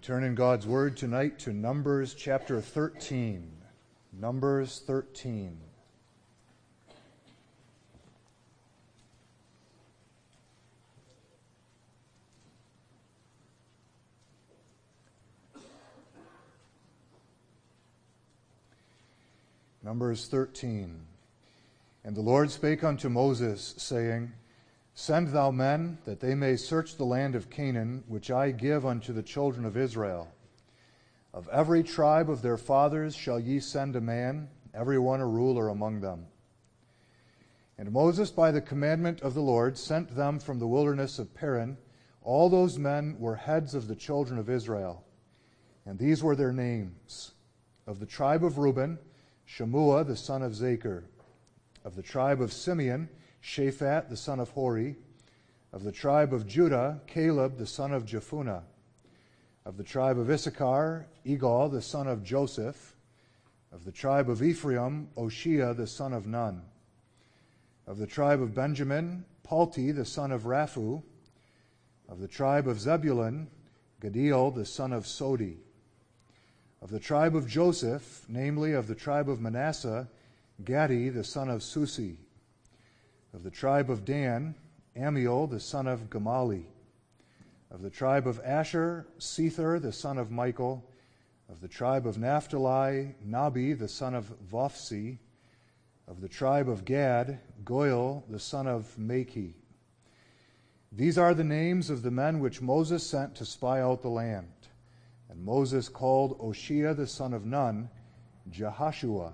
Turn in God's Word tonight to Numbers chapter 13. Numbers 13. Numbers 13. And the Lord spake unto Moses, saying, Send thou men, that they may search the land of Canaan, which I give unto the children of Israel. Of every tribe of their fathers shall ye send a man, every one a ruler among them. And Moses, by the commandment of the Lord, sent them from the wilderness of Paran. All those men were heads of the children of Israel. And these were their names. Of the tribe of Reuben, Shammua the son of Zachar. Of the tribe of Simeon, Shaphat the son of Hori. Of the tribe of Judah, Caleb the son of Jephunneh. Of the tribe of Issachar, Igal the son of Joseph. Of the tribe of Ephraim, Oshea the son of Nun. Of the tribe of Benjamin, Palti the son of Raphu. Of the tribe of Zebulun, Gadiel the son of Sodi. Of the tribe of Joseph, namely of the tribe of Manasseh, Gadi the son of Susi. Of the tribe of Dan, Amiel the son of Gamali. Of the tribe of Asher, Sethur the son of Michael. Of the tribe of Naphtali, Nabi the son of Vophsi. Of the tribe of Gad, Goel the son of Maki. These are the names of the men which Moses sent to spy out the land. And Moses called Oshea the son of Nun, Jehoshua.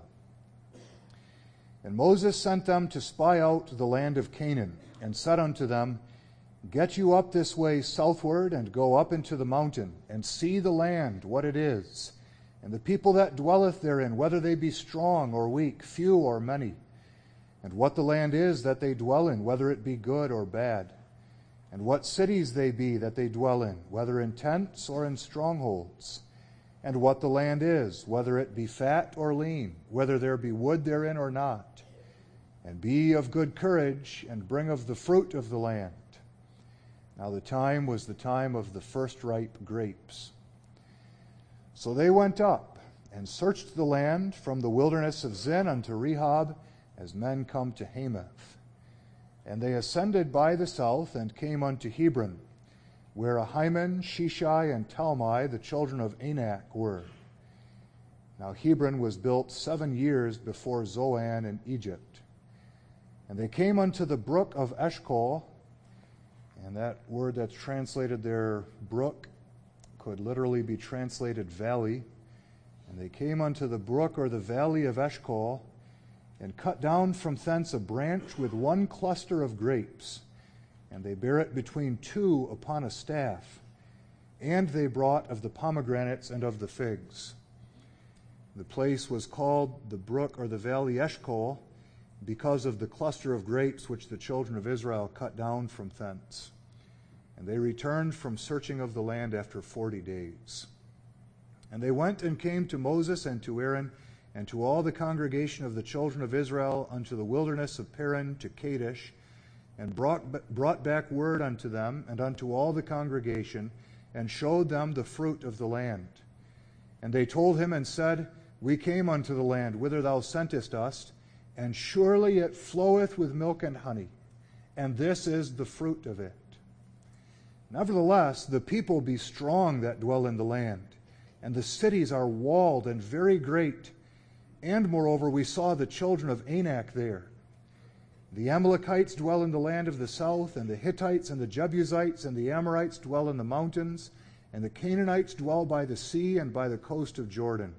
And Moses sent them to spy out the land of Canaan, and said unto them, Get you up this way southward, and go up into the mountain, and see the land, what it is, and the people that dwelleth therein, whether they be strong or weak, few or many, and what the land is that they dwell in, whether it be good or bad, and what cities they be that they dwell in, whether in tents or in strongholds, and what the land is, whether it be fat or lean, whether there be wood therein or not. And be of good courage, and bring of the fruit of the land. Now the time was the time of the first ripe grapes. So they went up, and searched the land from the wilderness of Zin unto Rehob, as men come to Hamath. And they ascended by the south, and came unto Hebron, where Ahiman, Sheshai, and Talmai, the children of Anak, were. Now Hebron was built 7 years before Zoan in Egypt. And they came unto the brook of Eshcol, and that word that's translated there, brook, could literally be translated valley. And they came unto the brook or the valley of Eshcol, and cut down from thence a branch with one cluster of grapes. And they bare it between two upon a staff. And they brought of the pomegranates and of the figs. The place was called the brook or the valley Eshcol, because of the cluster of grapes which the children of Israel cut down from thence. And they returned from searching of the land after 40 days. And they went and came to Moses and to Aaron and to all the congregation of the children of Israel unto the wilderness of Paran to Kadesh, and brought back word unto them and unto all the congregation, and showed them the fruit of the land. And they told him and said, We came unto the land whither thou sentest us, and surely it floweth with milk and honey, and this is the fruit of it. Nevertheless, the people be strong that dwell in the land, and the cities are walled and very great. And moreover, we saw the children of Anak there. The Amalekites dwell in the land of the south, and the Hittites and the Jebusites and the Amorites dwell in the mountains, and the Canaanites dwell by the sea and by the coast of Jordan.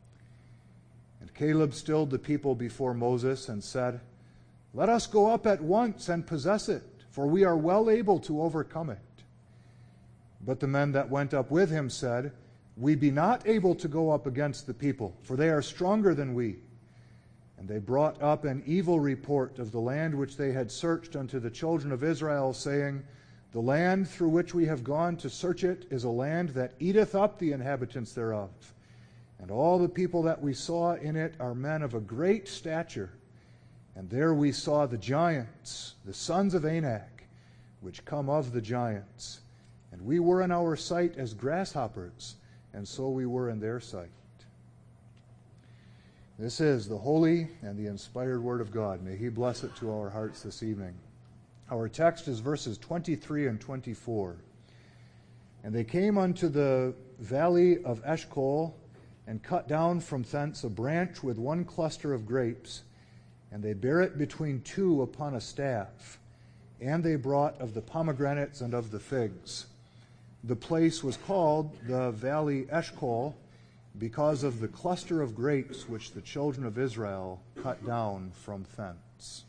And Caleb stilled the people before Moses and said, Let us go up at once and possess it, for we are well able to overcome it. But the men that went up with him said, We be not able to go up against the people, for they are stronger than we. And they brought up an evil report of the land which they had searched unto the children of Israel, saying, The land through which we have gone to search it is a land that eateth up the inhabitants thereof. And all the people that we saw in it are men of a great stature. And there we saw the giants, the sons of Anak, which come of the giants. And we were in our sight as grasshoppers, and so we were in their sight. This is the holy and the inspired Word of God. May He bless it to our hearts this evening. Our text is verses 23 and 24. And they came unto the valley of Eshcol, and cut down from thence a branch with one cluster of grapes, and they bare it between two upon a staff. And they brought of the pomegranates and of the figs. The place was called the Valley Eshcol, because of the cluster of grapes which the children of Israel cut down from thence.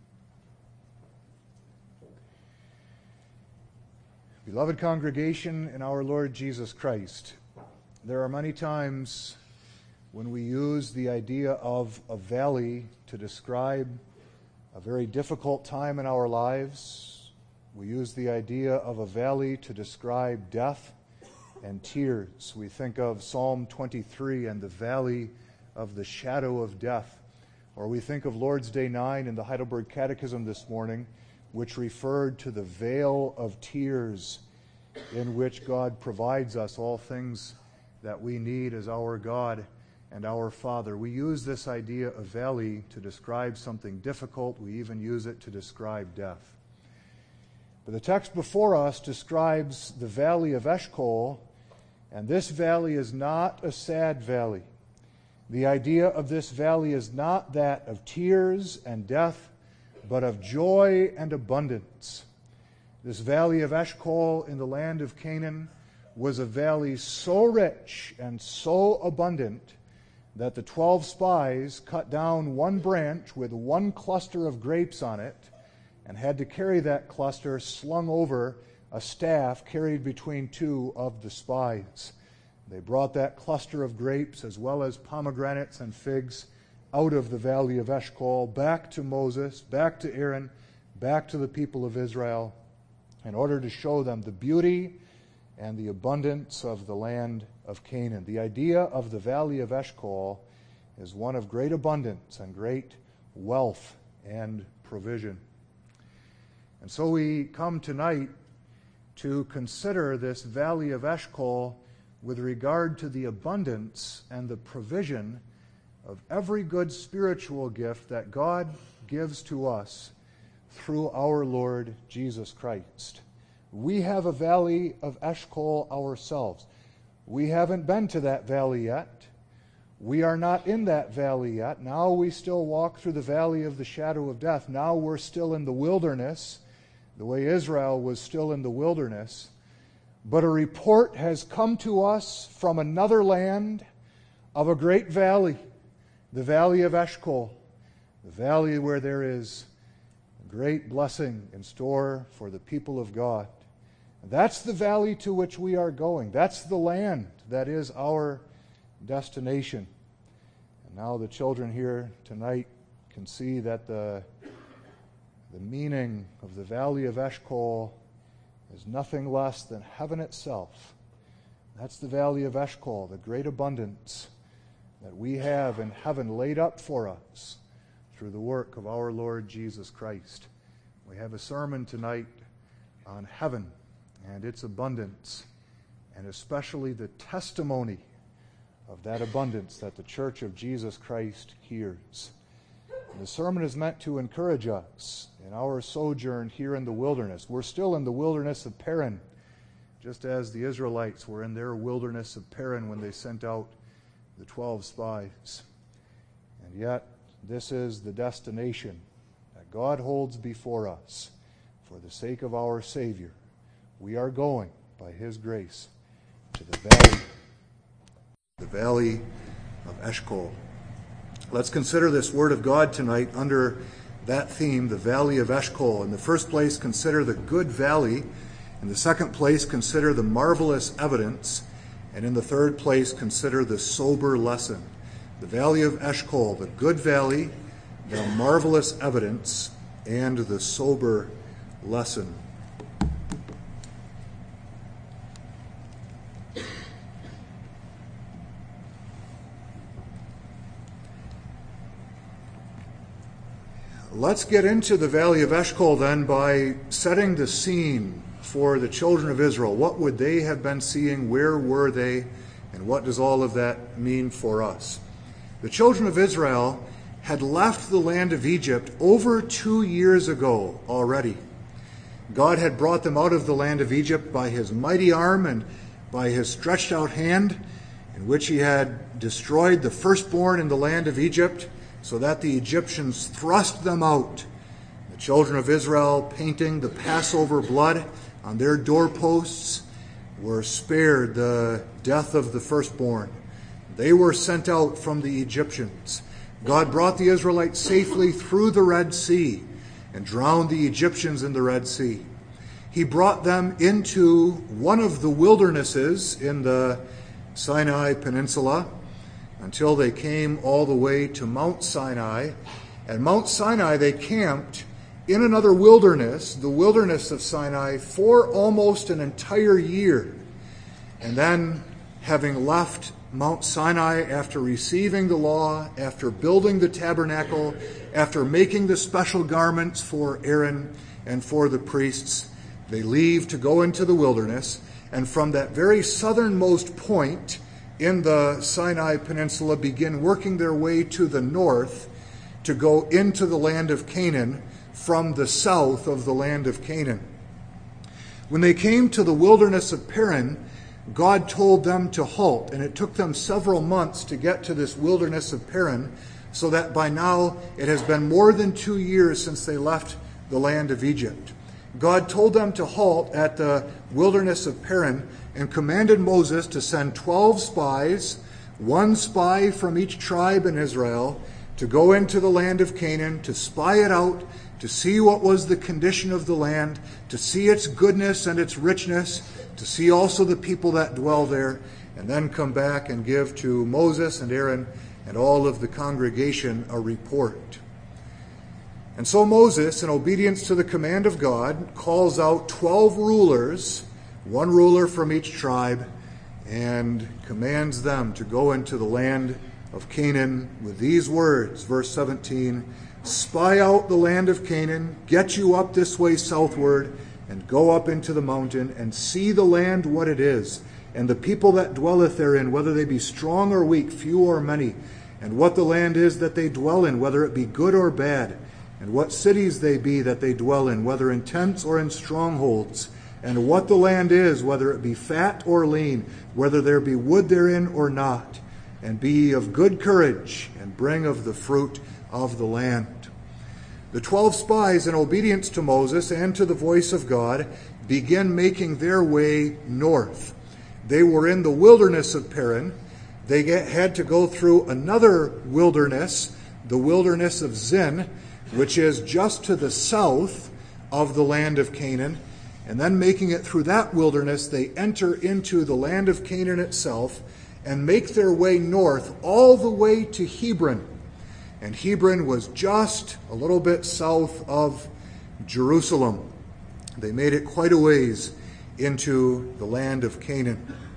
Beloved congregation in our Lord Jesus Christ, there are many times when we use the idea of a valley to describe a very difficult time in our lives. We use the idea of a valley to describe death and tears. We think of Psalm 23 and the valley of the shadow of death. Or we think of Lord's Day 9 in the Heidelberg Catechism this morning, which referred to the vale of tears in which God provides us all things that we need as our God and our Father. We use this idea of valley to describe something difficult. We even use it to describe death. But the text before us describes the valley of Eshcol, and this valley is not a sad valley. The idea of this valley is not that of tears and death, but of joy and abundance. This valley of Eshcol in the land of Canaan was a valley so rich and so abundant that the 12 spies cut down one branch with one cluster of grapes on it and had to carry that cluster slung over a staff carried between two of the spies. They brought that cluster of grapes as well as pomegranates and figs out of the valley of Eshcol back to Moses, back to Aaron, back to the people of Israel in order to show them the beauty and the abundance of the land of Canaan. The idea of the valley of Eshcol is one of great abundance and great wealth and provision. And so we come tonight to consider this valley of Eshcol with regard to the abundance and the provision of every good spiritual gift that God gives to us through our Lord Jesus Christ. We have a valley of Eshcol ourselves. We haven't been to that valley yet. We are not in that valley yet. Now we still walk through the valley of the shadow of death. Now we're still in the wilderness, the way Israel was still in the wilderness. But a report has come to us from another land of a great valley, the valley of Eshcol, the valley where there is great blessing in store for the people of God. That's the valley to which we are going. That's the land that is our destination. And now the children here tonight can see that the meaning of the valley of Eshcol is nothing less than heaven itself. That's the valley of Eshcol, the great abundance that we have in heaven laid up for us through the work of our Lord Jesus Christ. We have a sermon tonight on heaven and its abundance, and especially the testimony of that abundance that the Church of Jesus Christ hears. And the sermon is meant to encourage us in our sojourn here in the wilderness. We're still in the wilderness of Paran, just as the Israelites were in their wilderness of Paran when they sent out the 12 spies. And yet, this is the destination that God holds before us for the sake of our Savior. We are going, by His grace, to the valley of Eshcol. Let's consider this Word of God tonight under that theme, the valley of Eshcol. In the first place, consider the good valley. In the second place, consider the marvelous evidence. And in the third place, consider the sober lesson. The valley of Eshcol, the good valley, the marvelous evidence, and the sober lesson. Let's get into the valley of Eshcol then by setting the scene for the children of Israel. What would they have been seeing? Where were they And what does all of that mean for us? The children of Israel had left the land of Egypt over 2 years ago already. God had brought them out of the land of Egypt by his mighty arm and by his stretched out hand, in which he had destroyed the firstborn in the land of Egypt, so that the Egyptians thrust them out. The children of Israel, painting the Passover blood on their doorposts, were spared the death of the firstborn. They were sent out from the Egyptians. God brought the Israelites safely through the Red Sea and drowned the Egyptians in the Red Sea. He brought them into one of the wildernesses in the Sinai Peninsula until they came all the way to Mount Sinai. At Mount Sinai, they camped in another wilderness, the wilderness of Sinai, for almost an entire year. And then, having left Mount Sinai after receiving the law, after building the tabernacle, after making the special garments for Aaron and for the priests, they leave to go into the wilderness. And from that very southernmost point in the Sinai Peninsula, begin working their way to the north to go into the land of Canaan from the south of the land of Canaan. When they came to the wilderness of Paran, God told them to halt, and it took them several months to get to this wilderness of Paran, so that by now it has been more than 2 years since they left the land of Egypt. God told them to halt at the wilderness of Paran and commanded Moses to send 12 spies, 1 spy from each tribe in Israel, to go into the land of Canaan, to spy it out, to see what was the condition of the land, to see its goodness and its richness, to see also the people that dwell there, and then come back and give to Moses and Aaron and all of the congregation a report. And so Moses, in obedience to the command of God, calls out 12 rulers, 1 ruler from each tribe, and commands them to go into the land of Canaan with these words, verse 17, "Spy out the land of Canaan, get you up this way southward, and go up into the mountain, and see the land what it is, and the people that dwelleth therein, whether they be strong or weak, few or many, and what the land is that they dwell in, whether it be good or bad, and what cities they be that they dwell in, whether in tents or in strongholds, and what the land is, whether it be fat or lean, whether there be wood therein or not, and be ye of good courage, and bring of the fruit of the land." The 12 spies, in obedience to Moses and to the voice of God, begin making their way north. They were in the wilderness of Paran. They had to go through another wilderness, the wilderness of Zin, which is just to the south of the land of Canaan. And then making it through that wilderness, they enter into the land of Canaan itself and make their way north all the way to Hebron. And Hebron was just a little bit south of Jerusalem. They made it quite a ways into the land of Canaan.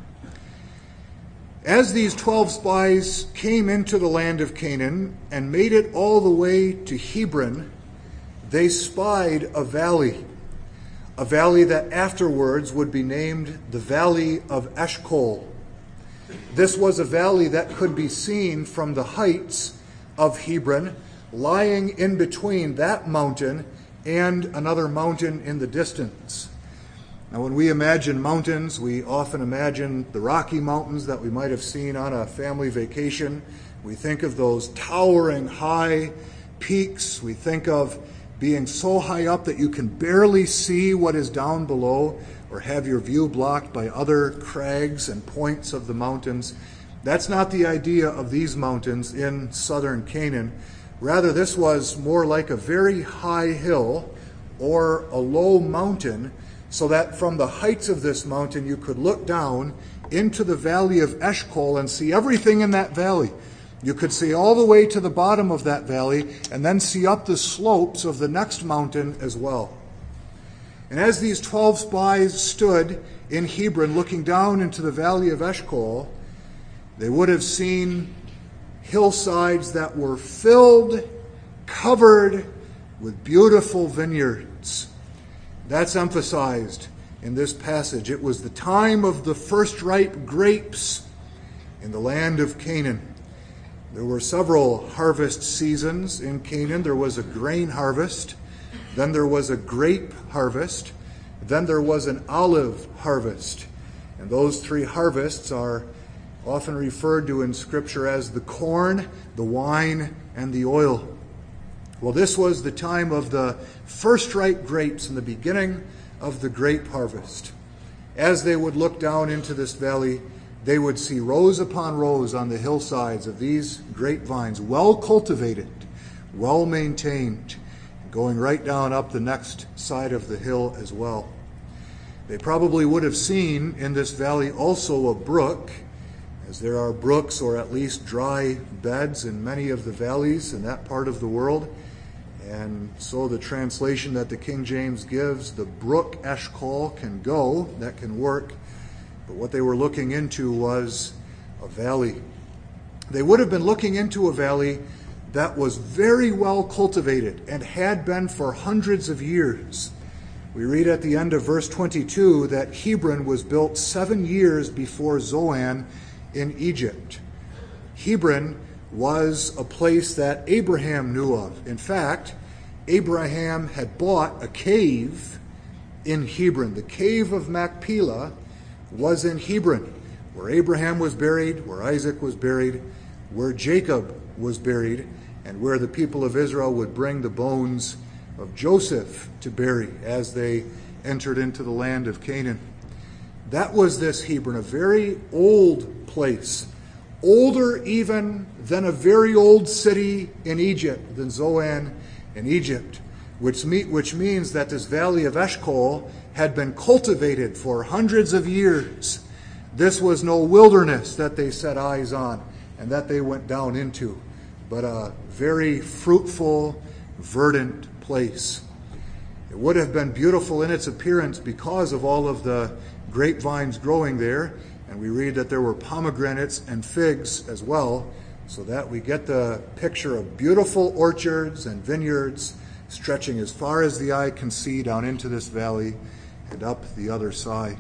As these 12 spies came into the land of Canaan and made it all the way to Hebron, they spied a valley that afterwards would be named the Valley of Eshcol. This was a valley that could be seen from the heights of Hebron, lying in between that mountain and another mountain in the distance. Now, when we imagine mountains, we often imagine the Rocky Mountains that we might have seen on a family vacation. We think of those towering high peaks. We think of being so high up that you can barely see what is down below, or have your view blocked by other crags and points of the mountains. That's not the idea of these mountains in southern Canaan. Rather, this was more like a very high hill or a low mountain, so that from the heights of this mountain you could look down into the valley of Eshcol and see everything in that valley. You could see all the way to the bottom of that valley and then see up the slopes of the next mountain as well. And as these 12 spies stood in Hebron looking down into the valley of Eshcol, they would have seen hillsides that were filled, covered with beautiful vineyards. That's emphasized in this passage. It was the time of the first ripe grapes. in the land of Canaan. There were several harvest seasons in Canaan. There was a grain harvest, then there was a grape harvest, then there was an olive harvest. And those three harvests are often referred to in Scripture as the corn, the wine, and the oil. Well, this was the time of the first ripe grapes and the beginning of the grape harvest. As they would look down into this valley, they would see rows upon rows on the hillsides of these grapevines, well cultivated, well maintained, going right down up the next side of the hill as well. They probably would have seen in this valley also a brook, as there are brooks or at least dry beds in many of the valleys in that part of the world. And so the translation that the King James gives, the brook Eshcol, can go, that can work. But what they were looking into was a valley. They would have been looking into a valley that was very well cultivated and had been for hundreds of years. We read at the end of verse 22 that Hebron was built 7 years before Zoan in Egypt. Hebron was a place that Abraham knew of. In fact, Abraham had bought a cave in Hebron. The cave of Machpelah was in Hebron, where Abraham was buried, where Isaac was buried, where Jacob was buried, and where the people of Israel would bring the bones of Joseph to bury as they entered into the land of Canaan. That was this Hebron, a very old place, older even than a very old city in Egypt, than Zoan in Egypt, which means that this valley of Eshcol had been cultivated for hundreds of years. This was no wilderness that they set eyes on and that they went down into, but a very fruitful, verdant place. It would have been beautiful in its appearance because of all of the grapevines growing there, and we read that there were pomegranates and figs as well, so that we get the picture of beautiful orchards and vineyards stretching as far as the eye can see down into this valley and up the other side.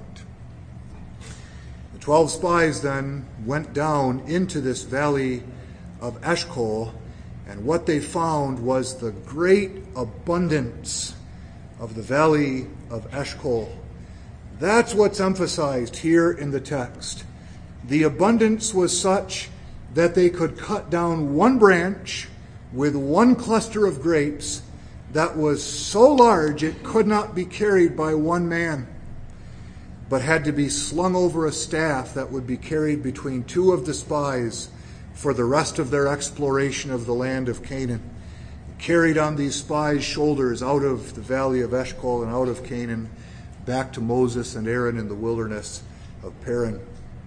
The 12 spies then went down into this valley of Eshcol, and what they found was the great abundance of the valley of Eshcol. That's what's emphasized here in the text. The abundance was such that they could cut down one branch with one cluster of grapes that was so large it could not be carried by one man, but had to be slung over a staff that would be carried between two of the spies for the rest of their exploration of the land of Canaan. Carried on these spies' shoulders out of the valley of Eshcol and out of Canaan, back to Moses and Aaron in the wilderness of Paran.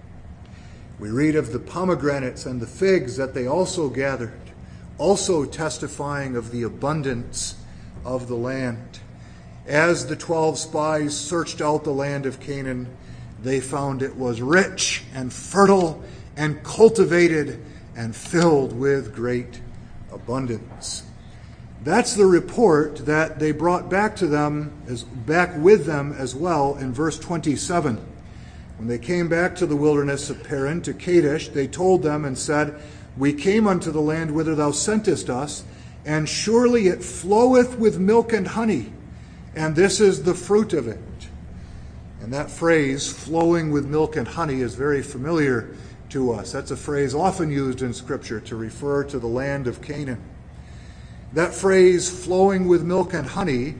We read of the pomegranates and the figs that they also gathered, also testifying of the abundance of the land. As the 12 spies searched out the land of Canaan, they found it was rich and fertile and cultivated and filled with great abundance. That's the report that they brought back with them as well in verse 27. When they came back to the wilderness of Paran, to Kadesh, they told them and said, "We came unto the land whither thou sentest us, and surely it floweth with milk and honey, and this is the fruit of it." And that phrase, flowing with milk and honey, is very familiar to us. That's a phrase often used in Scripture to refer to the land of Canaan. That phrase, flowing with milk and honey,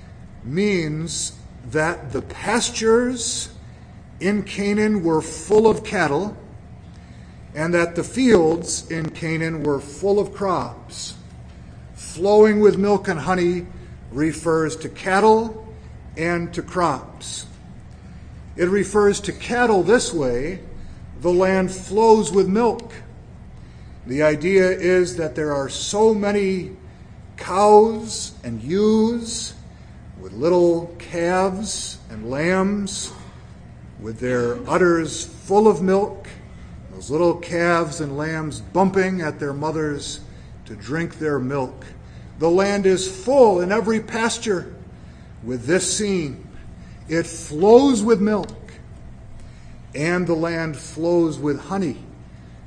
means that the pastures in Canaan were full of cattle, and that the fields in Canaan were full of crops. Flowing with milk and honey refers to cattle and to crops. It refers to cattle this way: the land flows with milk. The idea is that there are so many cows and ewes with little calves and lambs with their udders full of milk, those little calves and lambs bumping at their mothers to drink their milk. The land is full in every pasture with this scene. It flows with milk, and the land flows with honey.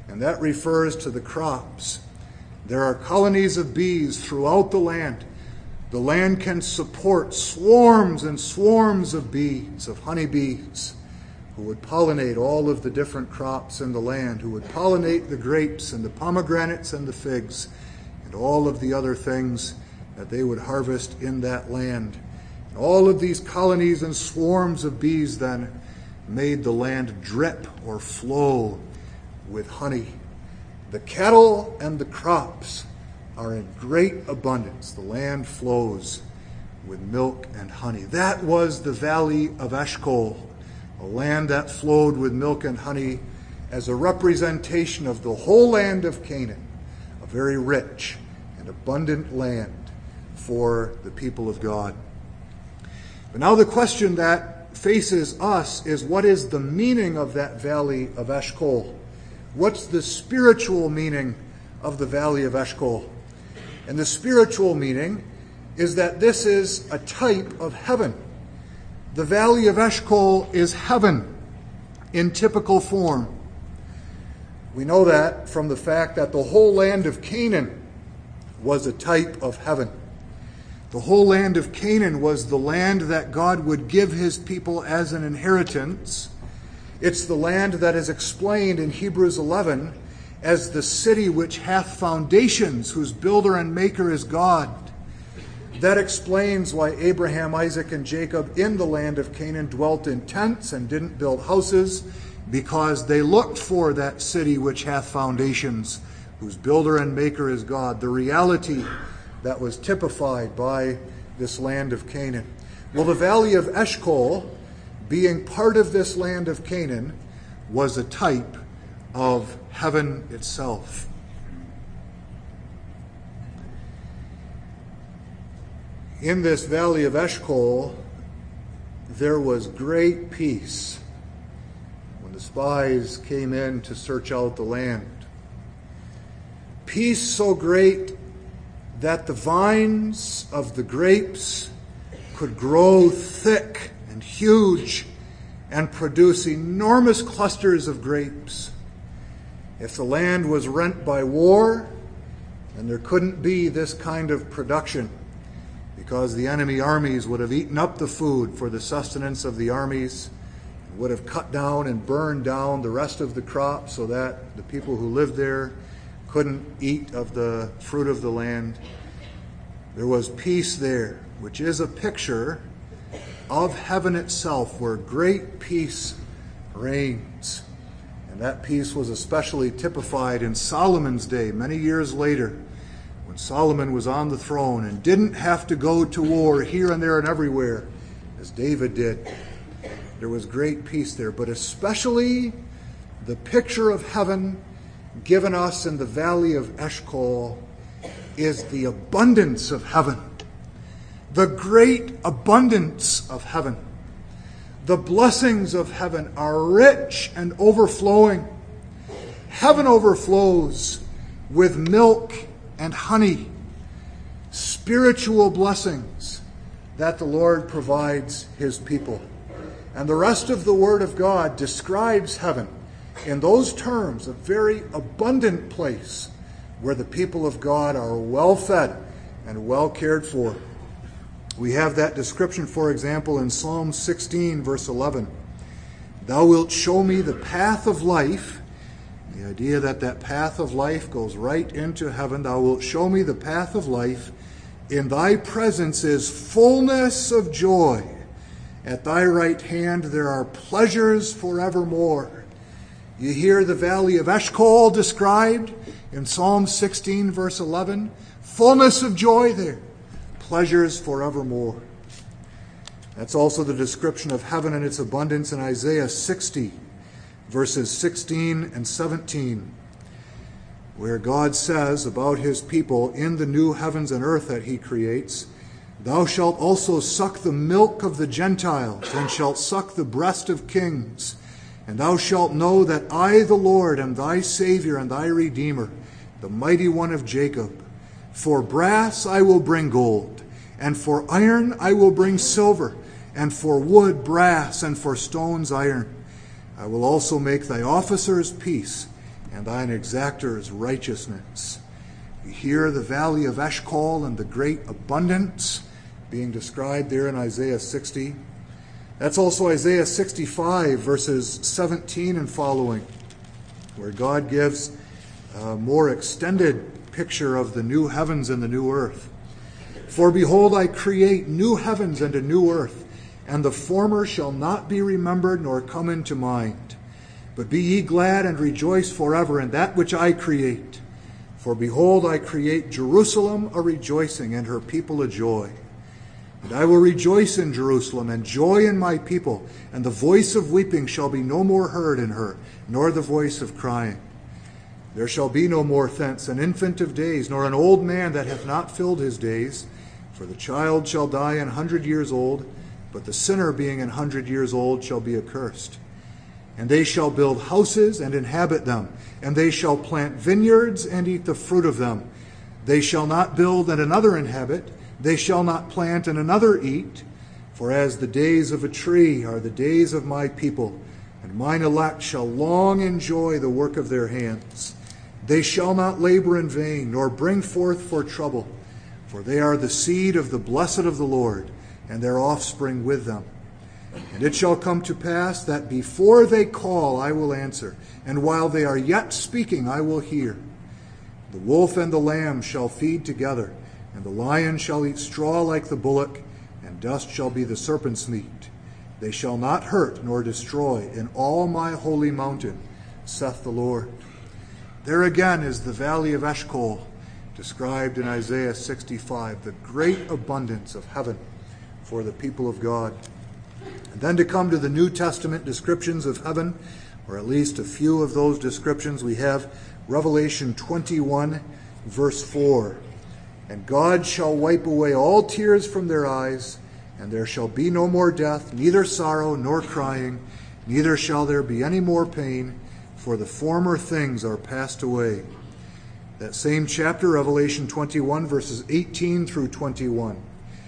and that refers to the crops. There are colonies of bees throughout the land. The land can support swarms and swarms of bees, of honeybees, who would pollinate all of the different crops in the land, who would pollinate the grapes and the pomegranates and the figs and all of the other things that they would harvest in that land. And all of these colonies and swarms of bees then made the land drip or flow with honey. The cattle and the crops are in great abundance. The land flows with milk and honey. That was the valley of Eshcol, a land that flowed with milk and honey as a representation of the whole land of Canaan, a very rich and abundant land for the people of God. But now the question that faces us is, what is the meaning of that valley of Eshcol? What's the spiritual meaning of the valley of Eshcol? And the spiritual meaning is that this is a type of heaven. The valley of Eshcol is heaven in typical form. We know that from the fact that the whole land of Canaan was a type of heaven. The whole land of Canaan was the land that God would give his people as an inheritance. It's the land that is explained in Hebrews 11 as the city which hath foundations, whose builder and maker is God. That explains why Abraham, Isaac, and Jacob in the land of Canaan dwelt in tents and didn't build houses, because they looked for that city which hath foundations, whose builder and maker is God, the reality that was typified by this land of Canaan. Well, the valley of Eshcol, being part of this land of Canaan, was a type of heaven itself. In this valley of Eshcol, there was great peace when the spies came in to search out the land. Peace so great that the vines of the grapes could grow thick and huge and produce enormous clusters of grapes. If the land was rent by war, then there couldn't be this kind of production, because the enemy armies would have eaten up the food for the sustenance of the armies, would have cut down and burned down the rest of the crop so that the people who lived there couldn't eat of the fruit of the land. There was peace there, which is a picture of heaven itself, where great peace reigns. And that peace was especially typified in Solomon's day, many years later, when Solomon was on the throne and didn't have to go to war here and there and everywhere, as David did. There was great peace there, but especially the picture of heaven given us in the valley of Eshcol is the abundance of heaven, the great abundance of heaven. The blessings of heaven are rich and overflowing. Heaven overflows with milk and honey, spiritual blessings that the Lord provides his people. And the rest of the Word of God describes heaven in those terms, a very abundant place where the people of God are well fed and well cared for. We have that description, for example, in Psalm 16, verse 11. Thou wilt show me the path of life. The idea that that path of life goes right into heaven. Thou wilt show me the path of life. In thy presence is fullness of joy. At thy right hand there are pleasures forevermore. You hear the valley of Eshcol described in Psalm 16, verse 11. Fullness of joy there. Pleasures forevermore. That's also the description of heaven and its abundance in Isaiah 60, verses 16 and 17, where God says about his people in the new heavens and earth that he creates, Thou shalt also suck the milk of the Gentiles, and shalt suck the breast of kings. And thou shalt know that I, the Lord, am thy Savior and thy Redeemer, the mighty one of Jacob. For brass I will bring gold, and for iron I will bring silver, and for wood brass, and for stones iron. I will also make thy officers peace, and thine exactors righteousness. We hear the valley of Eshcol and the great abundance being described there in Isaiah 60. That's also Isaiah 65, verses 17 and following, where God gives a more extended picture of the new heavens and the new earth. For behold, I create new heavens and a new earth, and the former shall not be remembered nor come into mind. But be ye glad and rejoice forever in that which I create. For behold, I create Jerusalem a rejoicing, and her people a joy. And I will rejoice in Jerusalem, and joy in my people, and the voice of weeping shall be no more heard in her, nor the voice of crying. There shall be no more thence an infant of days, nor an old man that hath not filled his days. For the child shall die 100 years old, but the sinner being 100 years old shall be accursed. And they shall build houses and inhabit them, and they shall plant vineyards and eat the fruit of them. They shall not build and another inhabit, they shall not plant and another eat. For as the days of a tree are the days of my people, and mine elect shall long enjoy the work of their hands. They shall not labor in vain, nor bring forth for trouble, for they are the seed of the blessed of the Lord, and their offspring with them. And it shall come to pass that before they call, I will answer, and while they are yet speaking, I will hear. The wolf and the lamb shall feed together, and the lion shall eat straw like the bullock, and dust shall be the serpent's meat. They shall not hurt nor destroy in all my holy mountain, saith the Lord. There again is the valley of Eshcol, described in Isaiah 65, the great abundance of heaven for the people of God. And then to come to the New Testament descriptions of heaven, or at least a few of those descriptions, we have Revelation 21, verse 4. And God shall wipe away all tears from their eyes, and there shall be no more death, neither sorrow nor crying, neither shall there be any more pain, for the former things are passed away. That same chapter, Revelation 21, verses 18 through 21.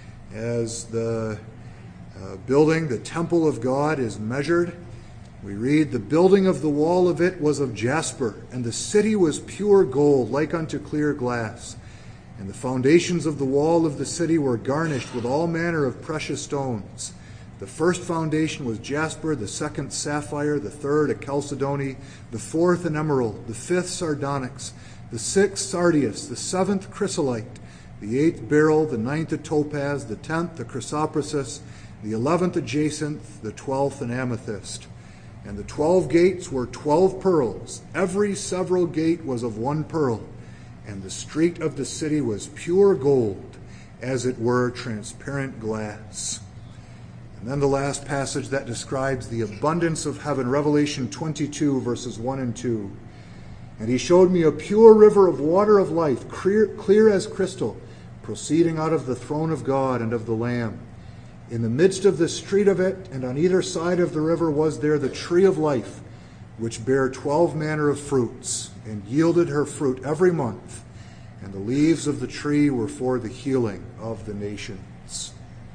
As the building, the temple of God, is measured, we read, the building of the wall of it was of jasper, and the city was pure gold, like unto clear glass. And the foundations of the wall of the city were garnished with all manner of precious stones. The first foundation was jasper, the second sapphire, the third a chalcedony, the fourth an emerald, the fifth sardonyx, the sixth sardius, the seventh chrysolite, the eighth beryl, the ninth a topaz, the 10th a chrysoprasus, the 11th a jacinth, the 12th an amethyst. And the 12 gates were 12 pearls. Every several gate was of one pearl. And the street of the city was pure gold, as it were transparent glass. And then the last passage that describes the abundance of heaven, Revelation 22, verses 1 and 2. And he showed me a pure river of water of life, clear as crystal, proceeding out of the throne of God and of the Lamb. In the midst of the street of it, and on either side of the river, was there the tree of life, which bare 12 manner of fruits, and yielded her fruit every month. And the leaves of the tree were for the healing of the nations.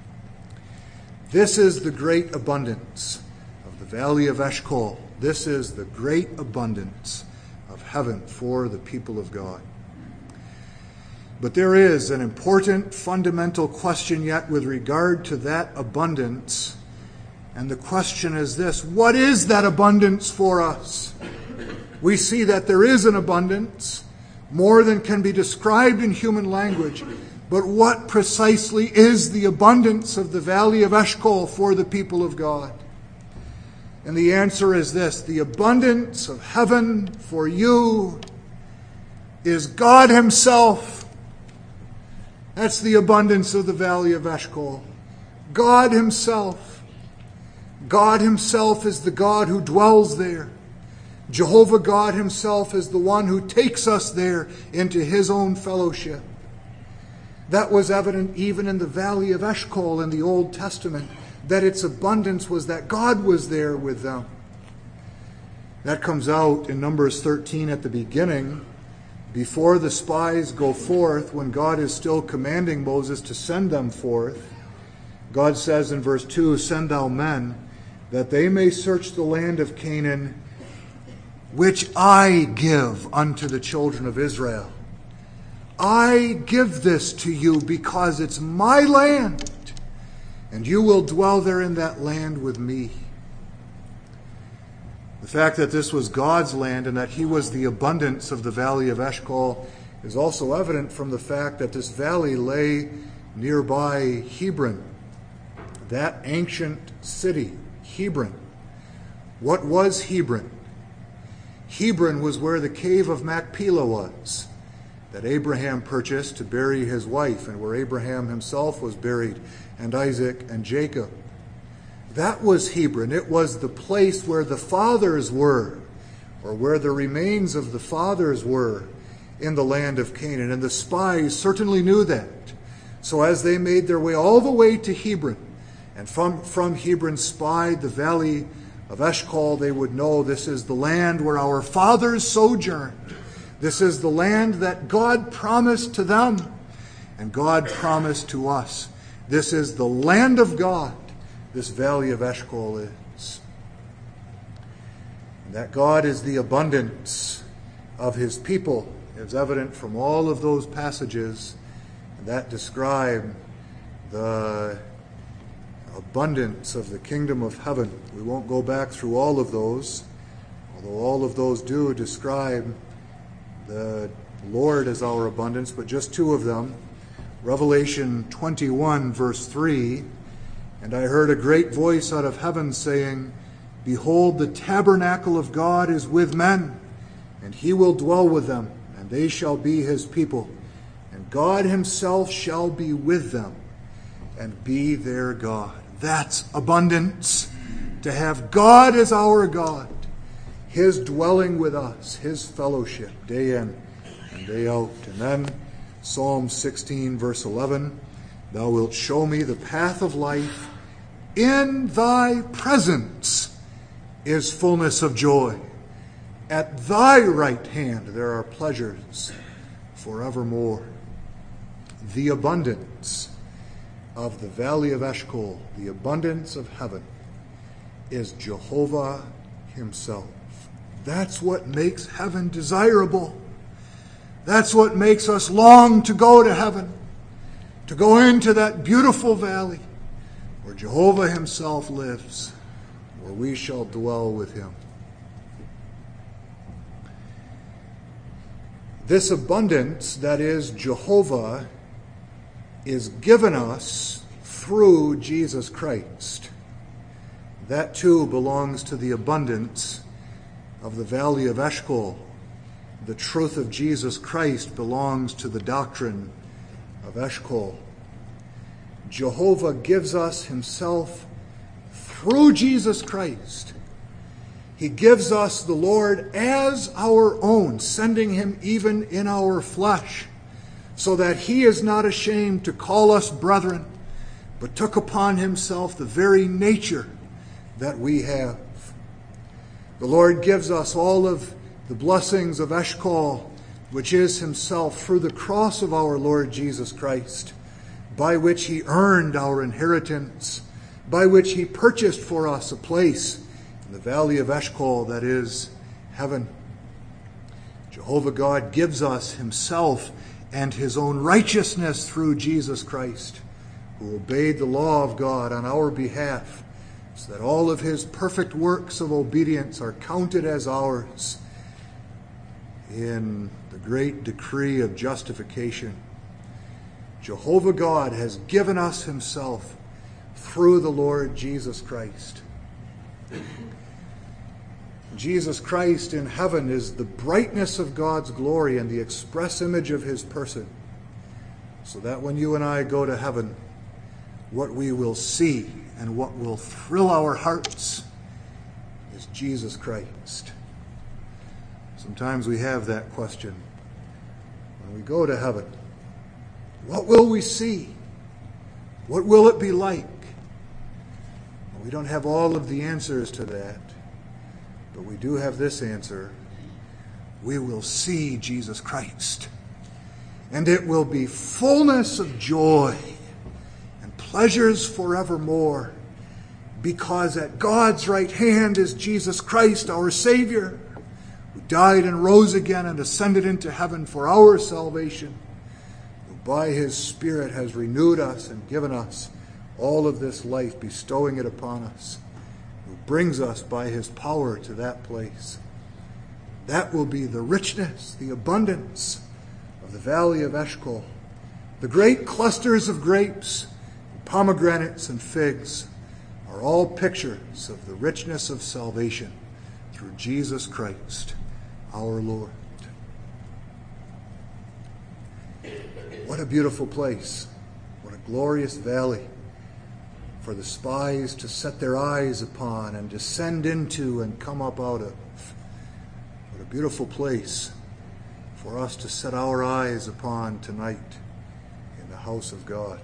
This is the great abundance of the valley of Eshcol. This is the great abundance of heaven for the people of God. But there is an important fundamental question yet with regard to that abundance. And the question is this: what is that abundance for us? We see that there is an abundance, more than can be described in human language. But what precisely is the abundance of the valley of Eshcol for the people of God? And the answer is this: the abundance of heaven for you is God Himself. That's the abundance of the valley of Eshcol. God Himself. God Himself is the God who dwells there. Jehovah God Himself is the one who takes us there into His own fellowship. That was evident even in the valley of Eshcol in the Old Testament, that its abundance was that God was there with them. That comes out in Numbers 13 at the beginning, before the spies go forth, when God is still commanding Moses to send them forth. God says in verse 2, "Send thou men, that they may search the land of Canaan, which I give unto the children of Israel. I give this to you because it's my land, and you will dwell there in that land with me. The fact that this was God's land and that he was the abundance of the valley of Eshcol is also evident from the fact that this valley lay nearby Hebron, that ancient city, Hebron. What was Hebron? Hebron was where the cave of Machpelah was, that Abraham purchased to bury his wife, and where Abraham himself was buried, and Isaac and Jacob. That was Hebron. It was the place where the fathers were, or where the remains of the fathers were in the land of Canaan. And the spies certainly knew that. So as they made their way all the way to Hebron, and from Hebron spied the valley of Eshcol, they would know this is the land where our fathers sojourned. This is the land that God promised to them, and God promised to us. This is the land of God, this valley of Eshcol is. And that God is the abundance of his people is evident from all of those passages that describe the abundance of the kingdom of heaven. We won't go back through all of those, although all of those do describe the Lord as our abundance, but just two of them. Revelation 21, verse 3, "And I heard a great voice out of heaven saying, Behold, the tabernacle of God is with men, and he will dwell with them, and they shall be his people. And God himself shall be with them, and be their God." That's abundance. To have God as our God, his dwelling with us, his fellowship, day in and day out. And then Psalm 16, verse 11, "Thou wilt show me the path of life. In thy presence is fullness of joy. At thy right hand there are pleasures forevermore." The abundance of the valley of Eshcol, the abundance of heaven, is Jehovah himself. That's what makes heaven desirable. That's what makes us long to go to heaven, to go into that beautiful valley where Jehovah himself lives, where we shall dwell with him. This abundance, that is Jehovah, is given us through Jesus Christ. That too belongs to the abundance of the valley of Eshcol. The truth of Jesus Christ belongs to the doctrine of Eshcol. Jehovah gives us himself through Jesus Christ. He gives us the Lord as our own, sending him even in our flesh, so that he is not ashamed to call us brethren, but took upon himself the very nature that we have. The Lord gives us all of the blessings of Eshcol, which is himself, through the cross of our Lord Jesus Christ, by which he earned our inheritance, by which he purchased for us a place in the valley of Eshcol, that is heaven. Jehovah God gives us himself and his own righteousness through Jesus Christ, who obeyed the law of God on our behalf, so that all of his perfect works of obedience are counted as ours in the great decree of justification. Jehovah God has given us himself through the Lord Jesus Christ. Jesus Christ in heaven is the brightness of God's glory and the express image of his person, so that when you and I go to heaven, what we will see and what will thrill our hearts is Jesus Christ. Sometimes we have that question. When we go to heaven, what will we see? What will it be like? Well, we don't have all of the answers to that, but we do have this answer. We will see Jesus Christ, and it will be fullness of joy and pleasures forevermore, because at God's right hand is Jesus Christ, our Savior, died and rose again and ascended into heaven for our salvation, who by his Spirit has renewed us and given us all of this life, bestowing it upon us, who brings us by his power to that place. That will be the richness, the abundance of the valley of Eshcol. The great clusters of grapes, pomegranates, and figs are all pictures of the richness of salvation through Jesus Christ, our Lord. What a beautiful place. What a glorious valley for the spies to set their eyes upon and descend into and come up out of. What a beautiful place for us to set our eyes upon tonight in the house of God.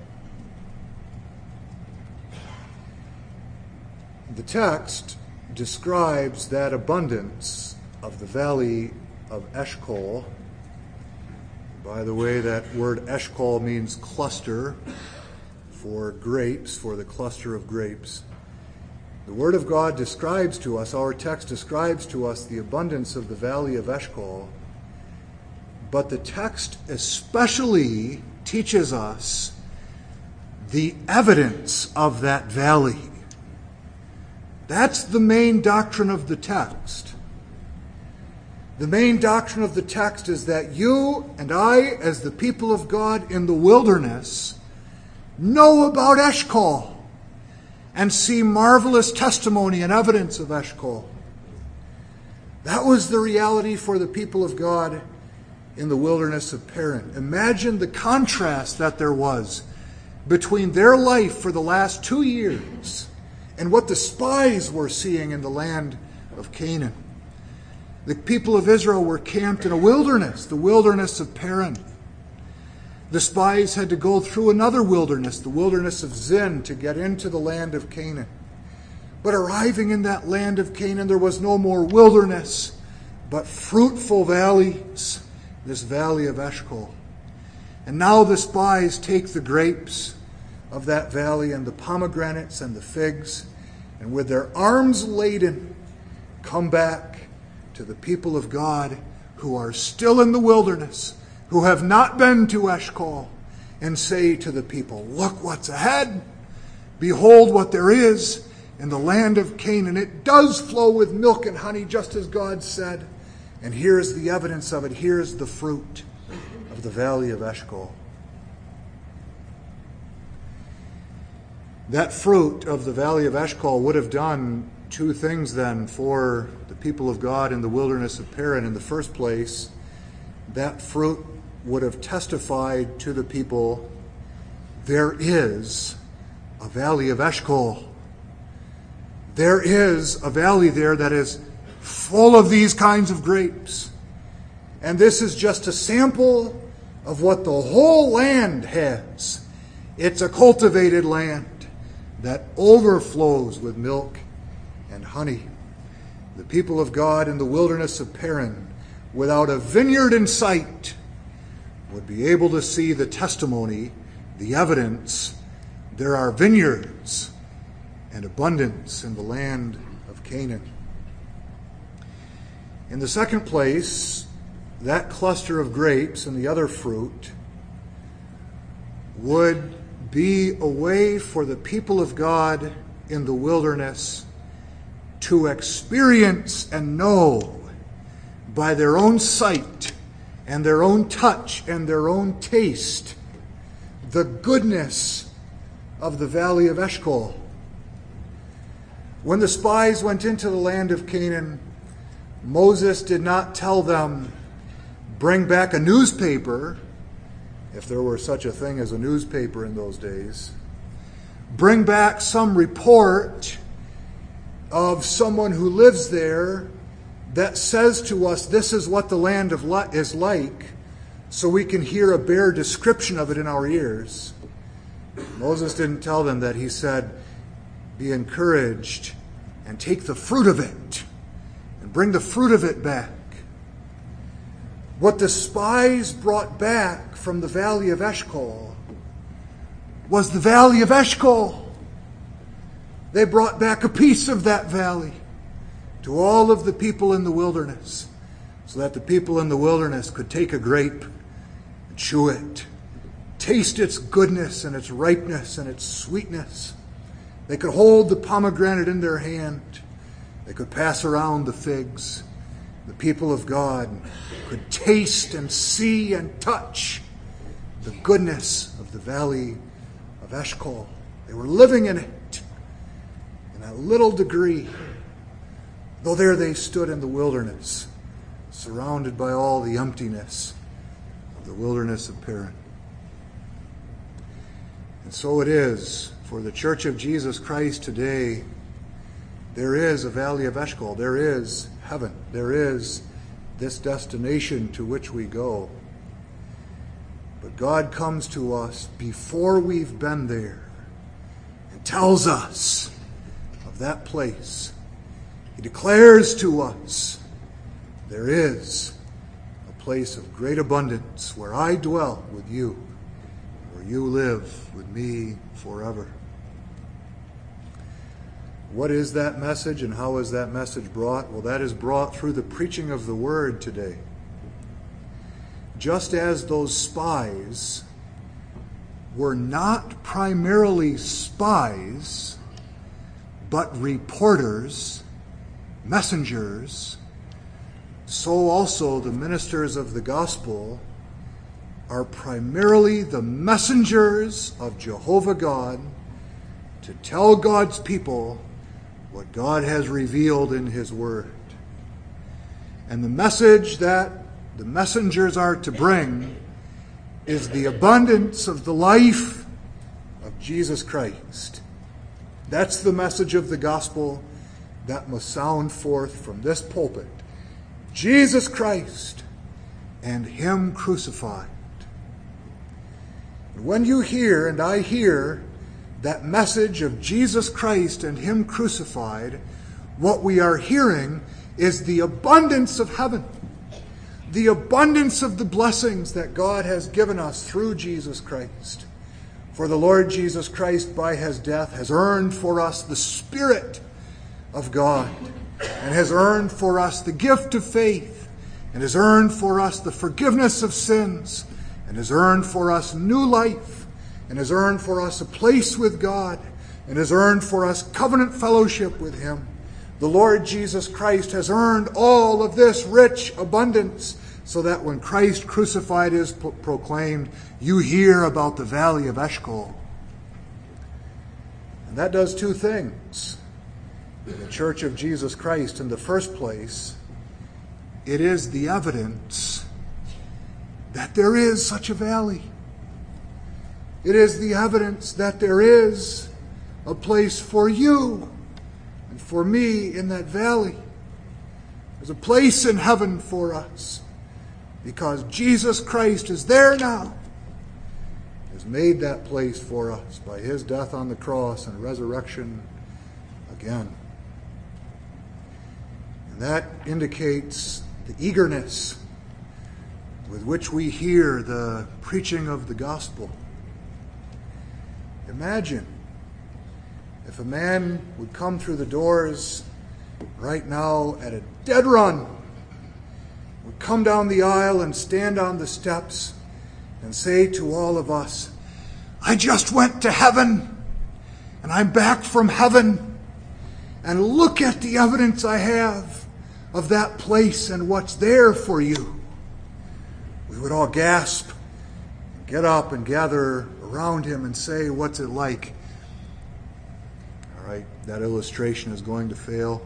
The text describes that abundance of the valley of Eshcol. By the way, that word Eshcol means cluster for grapes, for the cluster of grapes. The Word of God describes to us, our text describes to us the abundance of the valley of Eshcol, but the text especially teaches us the evidence of that valley. That's the main doctrine of the text. The main doctrine of the text is that you and I, as the people of God in the wilderness, know about Eshcol and see marvelous testimony and evidence of Eshcol. That was the reality for the people of God in the wilderness of Paran. Imagine the contrast that there was between their life for the last 2 years and what the spies were seeing in the land of Canaan. The people of Israel were camped in a wilderness, the wilderness of Paran. The spies had to go through another wilderness, the wilderness of Zin, to get into the land of Canaan. But arriving in that land of Canaan, there was no more wilderness, but fruitful valleys, this valley of Eshcol. And now the spies take the grapes of that valley and the pomegranates and the figs, and with their arms laden, come back to the people of God who are still in the wilderness, who have not been to Eshcol, and say to the people, look what's ahead. Behold what there is in the land of Canaan. It does flow with milk and honey, just as God said. And here's the evidence of it. Here's the fruit of the valley of Eshcol. That fruit of the valley of Eshcol would have done two things then for the people of God in the wilderness of Paran. In the first place, that fruit would have testified to the people, there is a valley of Eshcol. There is a valley there that is full of these kinds of grapes. And this is just a sample of what the whole land has. It's a cultivated land that overflows with milk and honey. The people of God in the wilderness of Paran, without a vineyard in sight, would be able to see the testimony, the evidence. There are vineyards and abundance in the land of Canaan. In the second place, that cluster of grapes and the other fruit would be a way for the people of God in the wilderness to experience and know by their own sight and their own touch and their own taste the goodness of the valley of Eshcol. When the spies went into the land of Canaan, Moses did not tell them, bring back a newspaper, if there were such a thing as a newspaper in those days. Bring back some report of someone who lives there that says to us, this is what the land is like, so we can hear a bare description of it in our ears. Moses didn't tell them that. He said, be encouraged and take the fruit of it and bring the fruit of it back. What the spies brought back from the valley of Eshcol was the valley of Eshcol. They brought back a piece of that valley to all of the people in the wilderness so that the people in the wilderness could take a grape and chew it, taste its goodness and its ripeness and its sweetness. They could hold the pomegranate in their hand. They could pass around the figs. The people of God could taste and see and touch the goodness of the valley of Eshcol. They were living in it in a little degree, though there they stood in the wilderness, surrounded by all the emptiness of the wilderness of Paran. And so it is for the Church of Jesus Christ today. There is a valley of Eshcol. There is heaven. There is this destination to which we go. But God comes to us before we've been there and tells us of that place. He declares to us, there is a place of great abundance where I dwell with you, where you live with me forever. What is that message and how is that message brought? Well, that is brought through the preaching of the word today. Just as those spies were not primarily spies, but reporters, messengers, so also the ministers of the gospel are primarily the messengers of Jehovah God to tell God's people what God has revealed in His Word. And the message that the messengers are to bring is the abundance of the life of Jesus Christ. That's the message of the gospel that must sound forth from this pulpit. Jesus Christ and Him crucified. And when you hear, and I hear, that message of Jesus Christ and Him crucified, what we are hearing is the abundance of heaven. The abundance of the blessings that God has given us through Jesus Christ. For the Lord Jesus Christ, by His death, has earned for us the Spirit of God, and has earned for us the gift of faith, and has earned for us the forgiveness of sins, and has earned for us new life, and has earned for us a place with God, and has earned for us covenant fellowship with Him. The Lord Jesus Christ has earned all of this rich abundance, so that when Christ crucified is proclaimed, you hear about the valley of Eshcol. And that does two things. In the Church of Jesus Christ, in the first place, it is the evidence that there is such a valley. It is the evidence that there is a place for you and for me in that valley. There's a place in heaven for us because Jesus Christ is there now. He has made that place for us by His death on the cross and resurrection again. And that indicates the eagerness with which we hear the preaching of the gospel. Imagine if a man would come through the doors right now at a dead run, would come down the aisle and stand on the steps and say to all of us, I just went to heaven and I'm back from heaven, and look at the evidence I have of that place and what's there for you. We would all gasp, get up and gather around him and say, what's it like? All right, that illustration is going to fail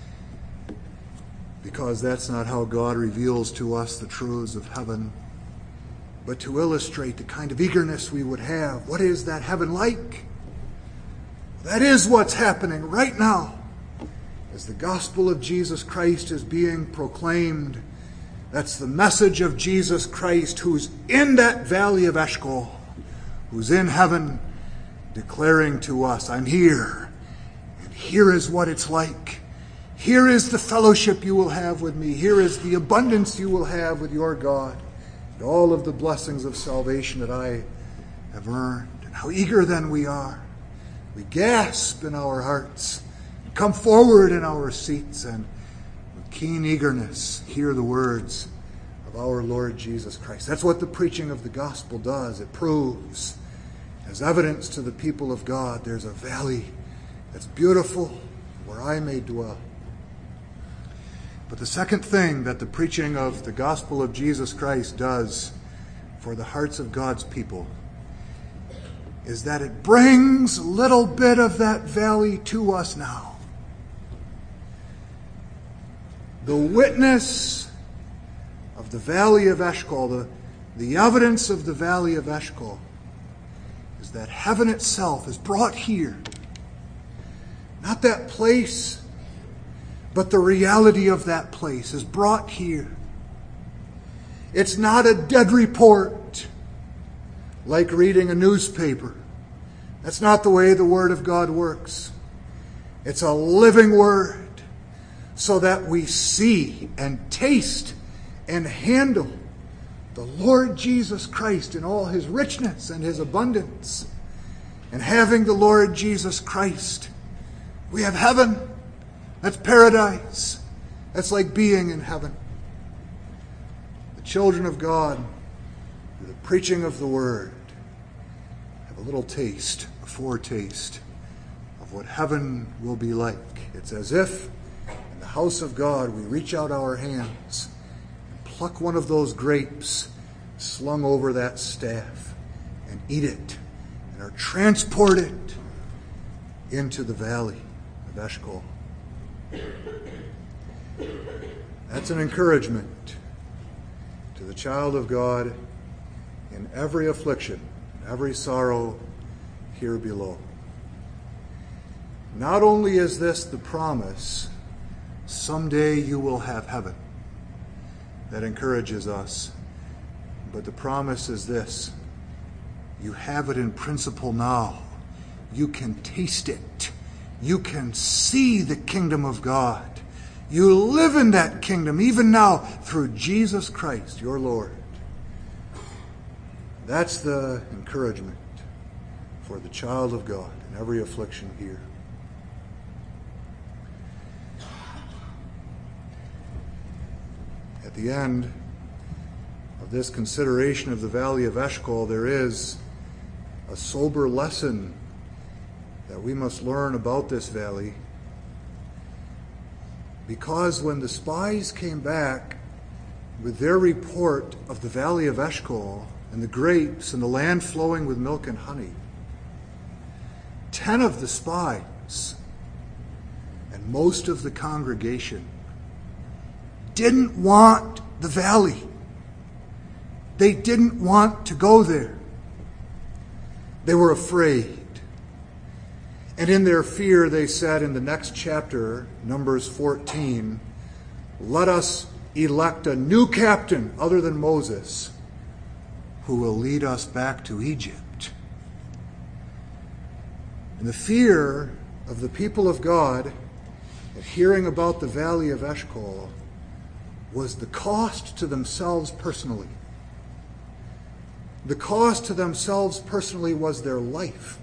because that's not how God reveals to us the truths of heaven. But to illustrate the kind of eagerness we would have, what is that heaven like? That is what's happening right now as the gospel of Jesus Christ is being proclaimed. That's the message of Jesus Christ, who's in that valley of Eshcol, who's in heaven, declaring to us, I'm here, and here is what it's like. Here is the fellowship you will have with me. Here is the abundance you will have with your God, and all of the blessings of salvation that I have earned. And how eager then we are. We gasp in our hearts, come forward in our seats, and with keen eagerness hear the words of our Lord Jesus Christ. That's what the preaching of the gospel does. It proves, as evidence to the people of God, there's a valley that's beautiful where I may dwell. But the second thing that the preaching of the gospel of Jesus Christ does for the hearts of God's people is that it brings a little bit of that valley to us now. The witness of the valley of Eshcol, the evidence of the valley of Eshcol, is that heaven itself is brought here. Not that place, but the reality of that place is brought here. It's not a dead report, like reading a newspaper. That's not the way the Word of God works. It's a living Word, so that we see and taste and handle the Lord Jesus Christ in all His richness and His abundance. And having the Lord Jesus Christ, we have heaven. That's paradise. That's like being in heaven. The children of God, through the preaching of the Word, have a little taste, a foretaste of what heaven will be like. It's as if in the house of God we reach out our hands and pluck one of those grapes slung over that staff and eat it and are transported into the valley of Eshcol. That's an encouragement to the child of God in every affliction, every sorrow here below. Not only is this the promise, someday you will have heaven. That encourages us. But the promise is this: you have it in principle now. You can taste it. You can see the kingdom of God. You live in that kingdom even now through Jesus Christ, your Lord. That's the encouragement for the child of God in every affliction here. At the end of this consideration of the valley of Eshcol, there is a sober lesson that we must learn about this valley. Because when the spies came back with their report of the valley of Eshcol and the grapes and the land flowing with milk and honey, 10 of the spies and most of the congregation didn't want the valley. They didn't want to go there. They were afraid. And in their fear, they said in the next chapter, Numbers 14, "Let us elect a new captain other than Moses, who will lead us back to Egypt." And the fear of the people of God at hearing about the valley of Eshcol was the cost to themselves personally. The cost to themselves personally was their life.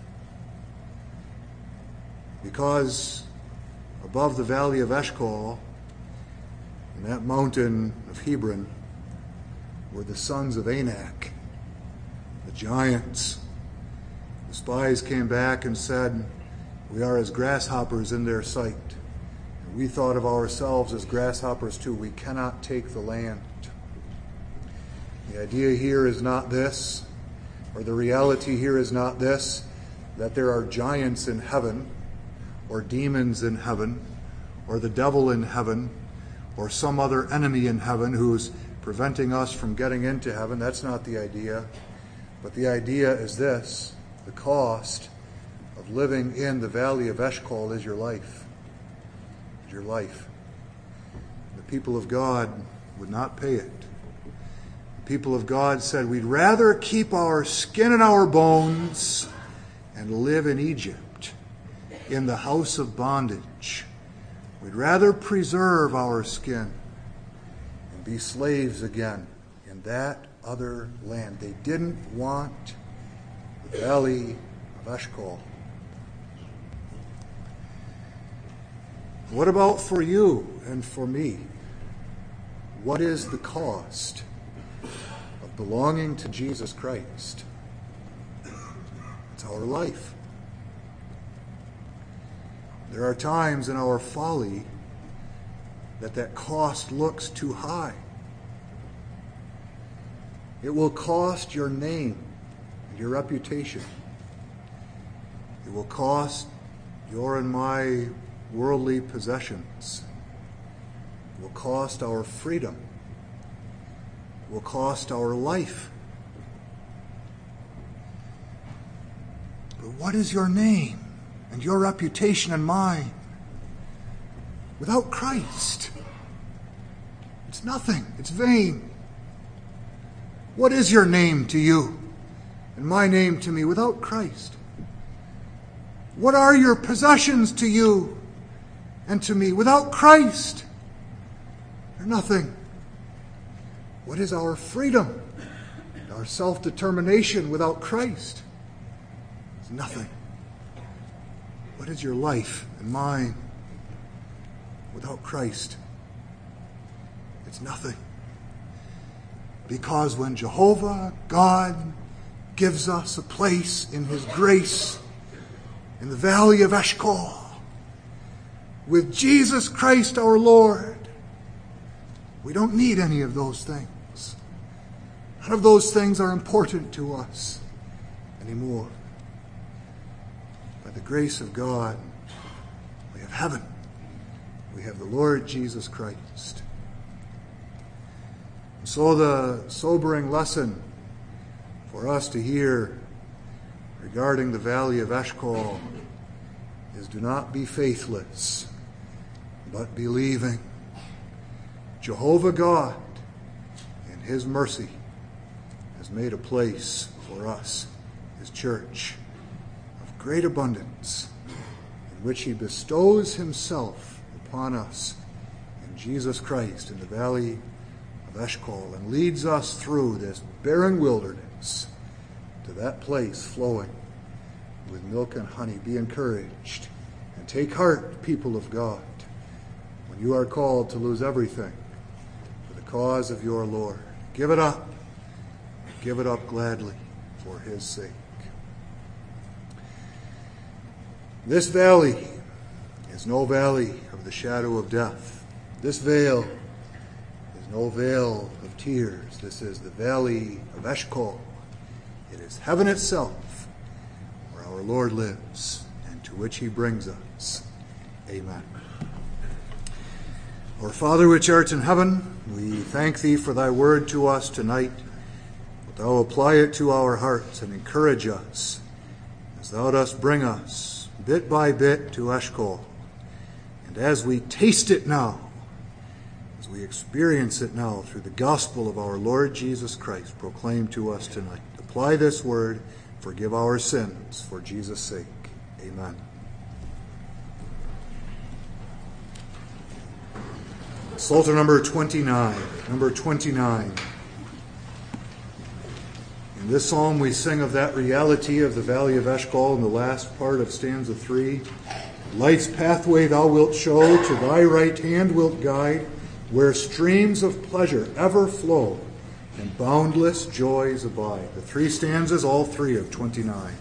Because above the valley of Eshcol, in that mountain of Hebron, were the sons of Anak, the giants. The spies came back and said, "We are as grasshoppers in their sight." And we thought of ourselves as grasshoppers too. We cannot take the land. The idea here is not this, or the reality here is not this, that there are giants in heaven, or demons in heaven, or the devil in heaven, or some other enemy in heaven who's preventing us from getting into heaven. That's not the idea. But the idea is this: the cost of living in the valley of Eshcol is your life. Is your life. The people of God would not pay it. The people of God said, "We'd rather keep our skin and our bones and live in Egypt, in the house of bondage. We'd rather preserve our skin and be slaves again in that other land." They didn't want the valley of Eshcol. What about for you and for me? what is the cost of belonging to Jesus Christ? It's our life. There are times in our folly that cost looks too high. It will cost your name and your reputation. It will cost your and my worldly possessions. It will cost our freedom. It will cost our life. But what is your name and your reputation and mine without Christ? It's nothing. It's vain. What is your name to you and my name to me without Christ? What are your possessions to you and to me without Christ? They're nothing. What is our freedom and our self-determination without Christ? It's nothing. What is your life and mine without Christ? It's nothing. Because when Jehovah, God, gives us a place in His grace in the valley of Eshcol, with Jesus Christ our Lord, we don't need any of those things. None of those things are important to us anymore. By the grace of God, we have heaven. We have the Lord Jesus Christ. And so the sobering lesson for us to hear regarding the valley of Eshcol is, do not be faithless, but believing. Jehovah God, in His mercy, has made a place for us, His church, of great abundance, in which He bestows Himself upon us in Jesus Christ in the valley of Eshcol, and leads us through this barren wilderness to that place flowing with milk and honey. Be encouraged and take heart, people of God, when you are called to lose everything for the cause of your Lord. Give it up. Give it up gladly for His sake. This valley is no valley of the shadow of death. This vale is no vale of tears. This is the valley of Eshcol. It is heaven itself, where our Lord lives, and to which He brings us. Amen. Our Father which art in heaven, we thank Thee for Thy word to us tonight. Wilt Thou apply it to our hearts and encourage us, as Thou dost bring us bit by bit to Eshcol. And as we taste it now, as we experience it now through the gospel of our Lord Jesus Christ proclaimed to us tonight, apply this word, forgive our sins for Jesus' sake. Amen. Psalter number 29. Number 29. In this psalm we sing of that reality of the valley of Eshcol in the last part of stanza 3. Life's pathway Thou wilt show, to Thy right hand wilt guide, where streams of pleasure ever flow, and boundless joys abide. The 3 stanzas, all 3 of 29.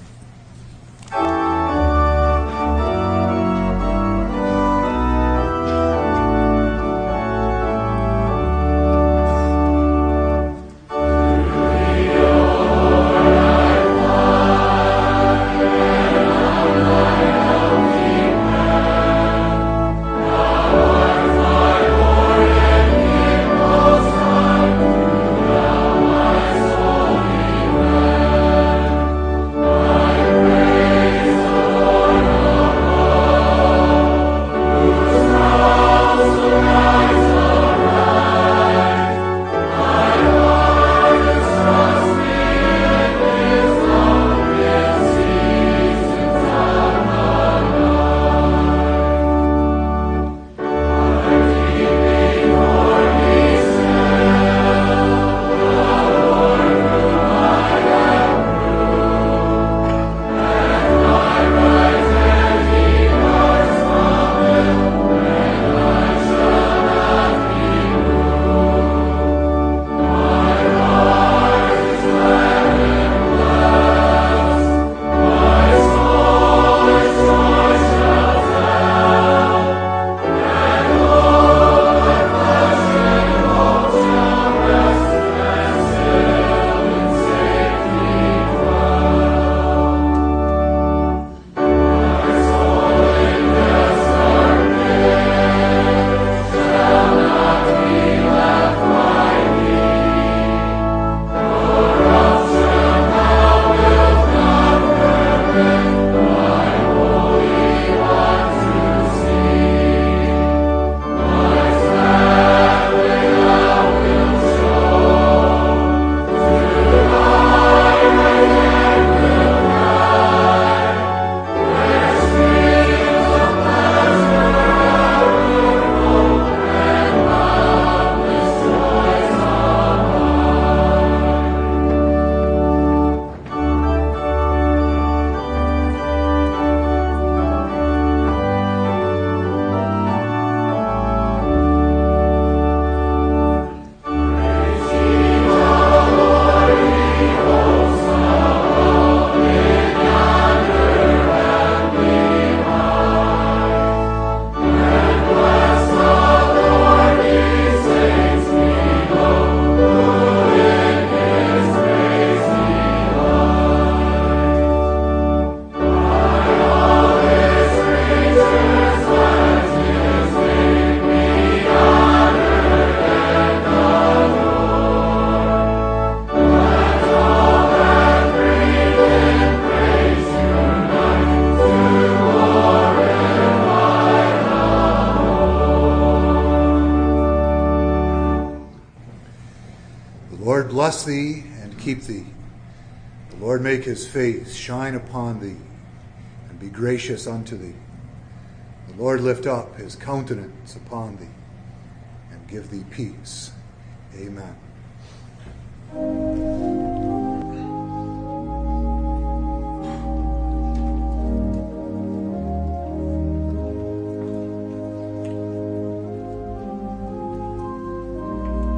bless thee and keep thee. The Lord make his face shine upon thee and be gracious unto thee. The Lord lift up his countenance upon thee and give thee peace. Amen.